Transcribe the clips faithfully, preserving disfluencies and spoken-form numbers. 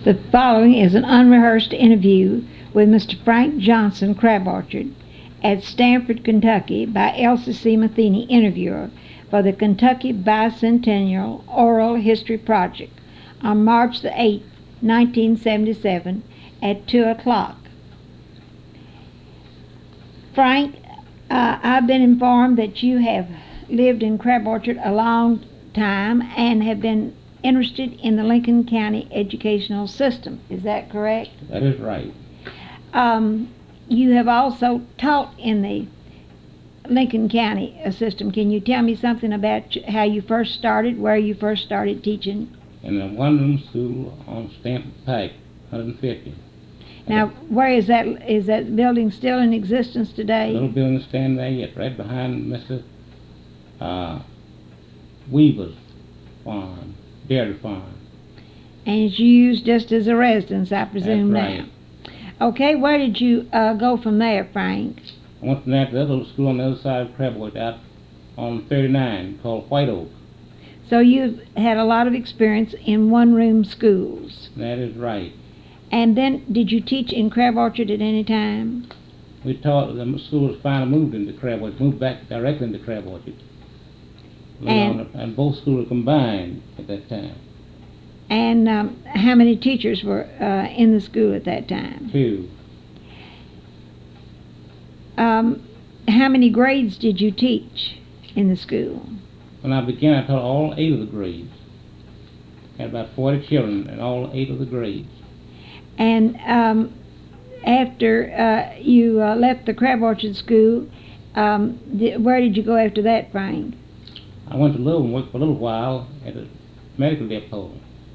The following is an unrehearsed interview with Mister Frank Johnson Crab Orchard at Stamford, Kentucky by Elsie C. Matheny, interviewer, for the Kentucky Bicentennial Oral History Project on March the eighth, nineteen seventy-seven at two o'clock. Frank, uh, I've been informed that you have lived in Crab Orchard a long time and have been interested in the Lincoln County educational system. Is that correct? That is right. Um, you have also taught in the Lincoln County uh, system. Can you tell me something about how you first started, where you first started teaching? In a one-room school on Stanford Pike, one hundred fifty. Now, where is that? Is that building still in existence today? The little building standing there yet, right behind Mister Uh, Weaver's farm, dairy farm. And it's used just as a residence, I presume. That's right. Now. Okay, where did you uh, go from there, Frank? I went from there to the other school on the other side of Crab Orchard, out on thirty-nine, called White Oak. So you've had a lot of experience in one-room schools. That is right. And then, did you teach in Crab Orchard at any time? We taught, the school was finally moved into Crab Orchard, moved back directly into Crab Orchard. And, on, and both schools were combined at that time. And um, how many teachers were uh, in the school at that time? Two. Um, how many grades did you teach in the school? When I began, I taught all eight of the grades. Had about forty children in all eight of the grades. And um, after uh, you uh, left the Crab Orchard School, um, th- where did you go after that, Frank? I went to Louisville and worked for a little while at a medical depot.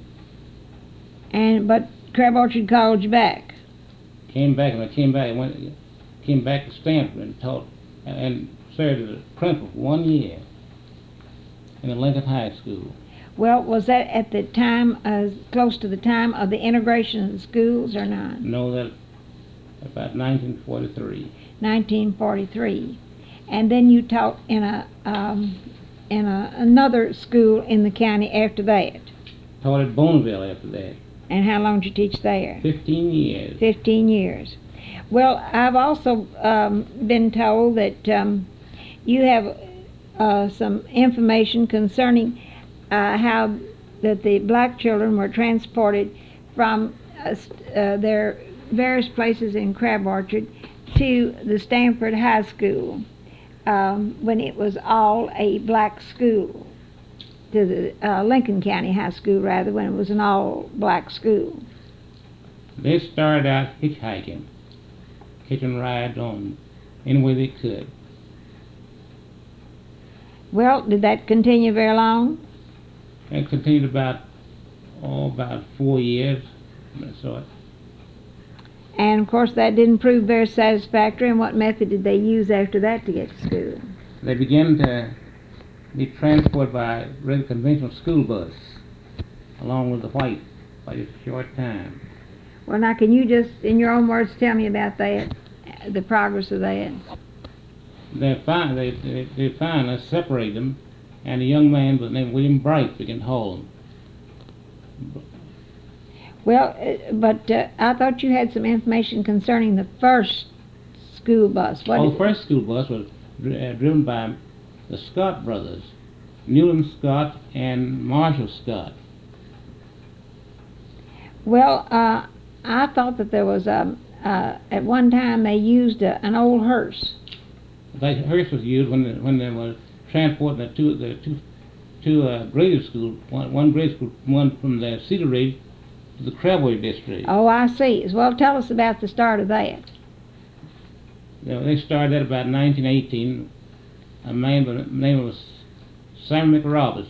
And but Crab Orchard called you back. Came back, and I came back. I went, came back to Stanford and taught and served as a principal for one year in the Lincoln High School. Well, was that at the time, uh, close to the time of the integration of the schools, or not? No, that about nineteen forty-three. nineteen forty-three, and then you taught in a um, in a, another school in the county after that. Taught at Bonneville after that. And how long did you teach there? Fifteen years. Fifteen years. Well, I've also um, been told that um, you have uh, some information concerning uh, how that the black children were transported from uh, uh, their various places in Crab Orchard to the Stanford High School um, when it was all a black school, to the uh, Lincoln County High School, rather, when it was an all-black school. They started out hitchhiking, hitching rides on any way they could. Well, did that continue very long? It continued about, oh, about four years, that sort. And, of course, that didn't prove very satisfactory. And what method did they use after that to get to school? They began to be transported by a regular conventional school bus, along with the white, by just a short time. Well, now, can you just, in your own words, tell me about that, the progress of that? They find they they, they finally separated them, and a young man by the name of William Bright began to haul them. Well, uh, but uh, I thought you had some information concerning the first school bus. What Oh, did- the first school bus was dri- uh, driven by the Scott brothers, Newland Scott and Marshall Scott. Well, uh, I thought that there was a, uh, at one time they used a, an old hearse. That hearse was used when they, when they were transporting the two the two two uh, grade school, one, one grade school, one from the Cedar Ridge to the Crab Orchard district. Oh, I see. Well, tell us about the start of that. You know, they started at about nineteen eighteen. A man by the name of Simon McRoberts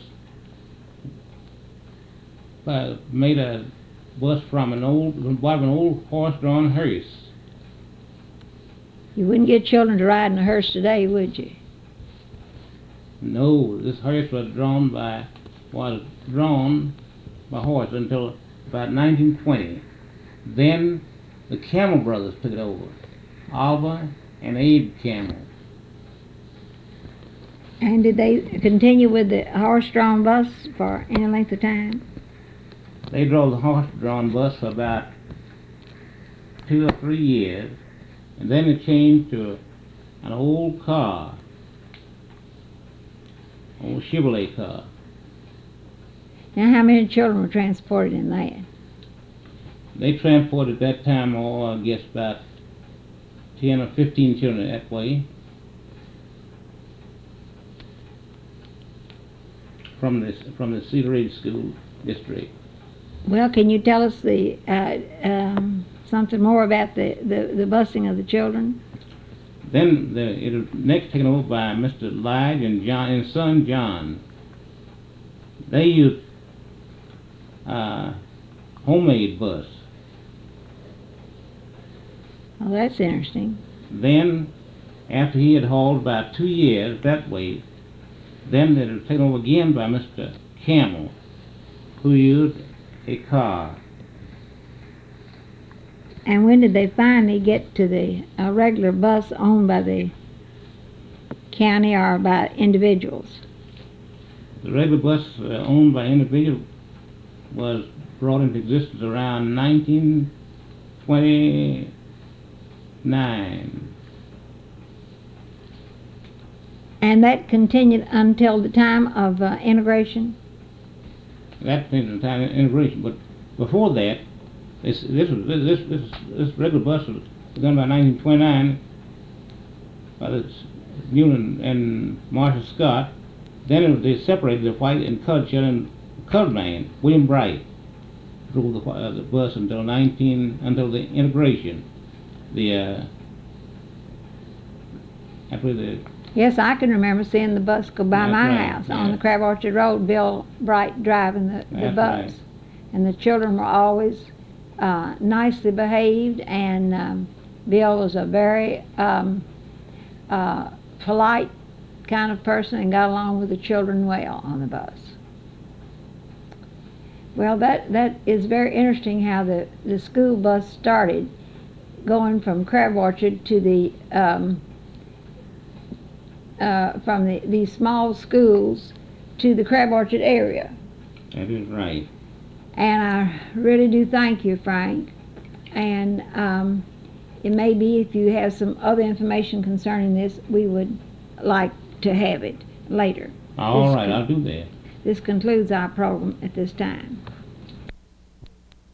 uh, made a bus from an old, from an old horse-drawn hearse. You wouldn't get children to ride in a hearse today, would you? No, this hearse was drawn by was drawn by horse until about nineteen twenty. Then the Camel brothers took it over, Alva and Abe Camel. And did they continue with the horse-drawn bus for any length of time? They drove the horse-drawn bus for about two or three years, and then it changed to an old car, old Chevrolet car. Now, how many children were transported in that? They transported at that time, oh, I guess about ten or fifteen children that way. From this, from the Cedar Ridge School District. Well, can you tell us the uh, um, something more about the, the, the busing of the children? Then the, it was next taken over by Mister Lige and John and son John. They used uh, homemade bus. Oh, that's interesting. Then, after he had hauled about two years that way, then it was taken over again by Mister Camel, who used a car. And when did they finally get to the uh, regular bus owned by the county or by individuals? The regular bus uh, owned by individual was brought into existence around nineteen twenty-nine. And that continued until the time of uh, integration? That was the time of integration, but before that, this this was this this this regular bus was done by nineteen twenty-nine by this Newland and Marshall Scott. Then it was, they separated the white and colored children. Colored man, William Bright, drove the, uh, the bus until nineteen until the integration. The uh, after the Yes, I can remember seeing the bus go by That's my right, house on yeah. the Crab Orchard Road, Bill Bright driving the, the That's bus. right. And the children were always uh, nicely behaved, and um, Bill was a very um, uh, polite kind of person and got along with the children well on the bus. Well, that, that is very interesting how the, the school bus started going from Crab Orchard to the um, uh, from the, these small schools to the Crab Orchard area. that is right. And I really do thank you, Frank. And um, it may be if you have some other information concerning this, we would like to have it later. All This right, con- I'll do that. This concludes our program at this time.